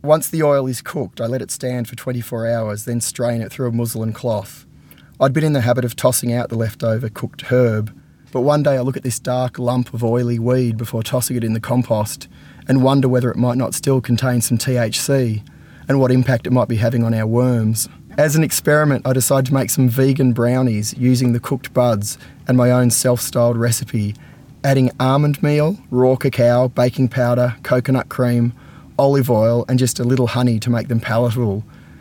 Once the oil is cooked, I let it stand for 24 hours, then strain it through a muslin cloth. I'd been in the habit of tossing out the leftover cooked herb, but one day I look at this dark lump of oily weed before tossing it in the compost and wonder whether it might not still contain some THC and what impact it might be having on our worms. As an experiment, I decided to make some vegan brownies using the cooked buds and my own self-styled recipe, adding almond meal, raw cacao, baking powder, coconut cream, olive oil and just a little honey to make them palatable,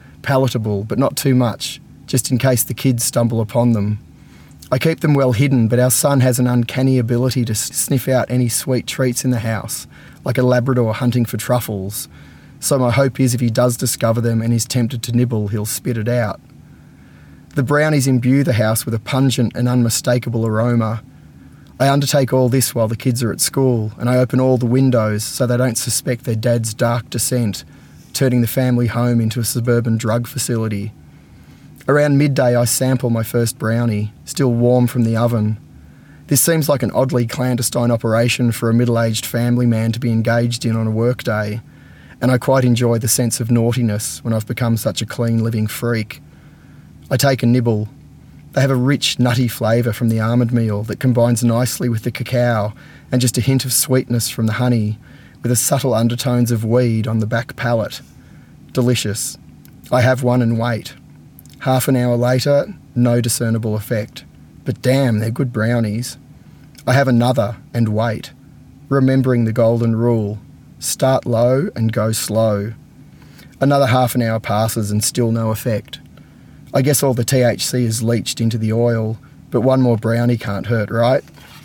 but not too much, just in case the kids stumble upon them. I keep them well hidden, but our son has an uncanny ability to sniff out any sweet treats in the house, like a Labrador hunting for truffles. So my hope is if he does discover them and is tempted to nibble, he'll spit it out. The brownies imbue the house with a pungent and unmistakable aroma. I undertake all this while the kids are at school, and I open all the windows so they don't suspect their dad's dark descent, turning the family home into a suburban drug facility. Around midday I sample my first brownie, still warm from the oven. This seems like an oddly clandestine operation for a middle-aged family man to be engaged in on a workday, and I quite enjoy the sense of naughtiness when I've become such a clean living freak. I take a nibble. They have a rich, nutty flavour from the almond meal that combines nicely with the cacao and just a hint of sweetness from the honey, with the subtle undertones of weed on the back palate. Delicious. I have one and wait. Half an hour later, no discernible effect. But damn, they're good brownies. I have another and wait, remembering the golden rule. Start low and go slow. Another half an hour passes and still no effect. I guess all the THC is leached into the oil, but one more brownie can't hurt, right?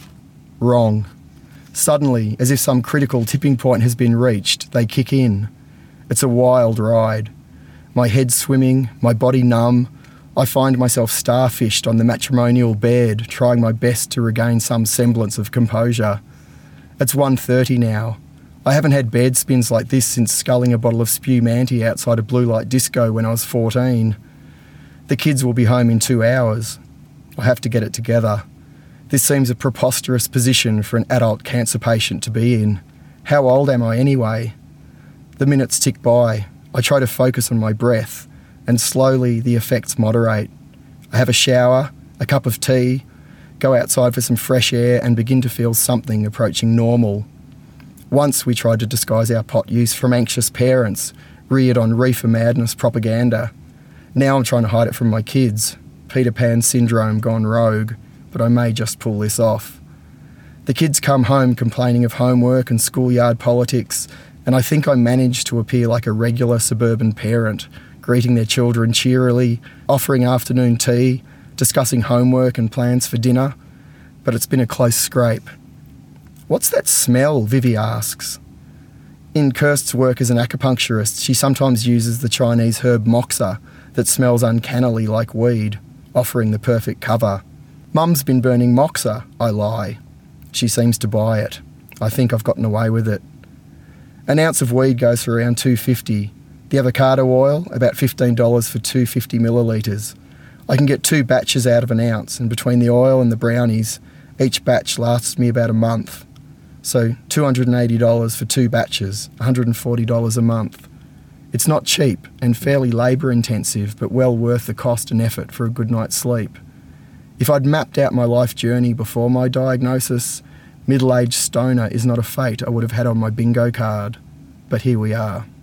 Wrong. Suddenly, as if some critical tipping point has been reached, they kick in. It's a wild ride. My head swimming, my body numb. I find myself starfished on the matrimonial bed, trying my best to regain some semblance of composure. It's 1:30 now. I haven't had bed spins like this since sculling a bottle of Spumante outside a blue light disco when I was 14. The kids will be home in 2 hours. I have to get it together. This seems a preposterous position for an adult cancer patient to be in. How old am I anyway? The minutes tick by. I try to focus on my breath, and slowly the effects moderate. I have a shower, a cup of tea, go outside for some fresh air and begin to feel something approaching normal. Once we tried to disguise our pot use from anxious parents, reared on reefer madness propaganda. Now I'm trying to hide it from my kids. Peter Pan syndrome gone rogue, but I may just pull this off. The kids come home complaining of homework and schoolyard politics, and I think I managed to appear like a regular suburban parent, greeting their children cheerily, offering afternoon tea, discussing homework and plans for dinner, but it's been a close scrape. What's that smell? Vivi asks. In Kirst's work as an acupuncturist, she sometimes uses the Chinese herb moxa that smells uncannily like weed, offering the perfect cover. Mum's been burning moxa, I lie. She seems to buy it. I think I've gotten away with it. An ounce of weed goes for around $2.50. The avocado oil, about $15 for 250 millilitres. I can get 2 batches out of an ounce, and between the oil and the brownies, each batch lasts me about a month. So $280 for 2 batches, $140 a month. It's not cheap and fairly labour intensive, but well worth the cost and effort for a good night's sleep. If I'd mapped out my life journey before my diagnosis, middle-aged stoner is not a fate I would have had on my bingo card. But here we are.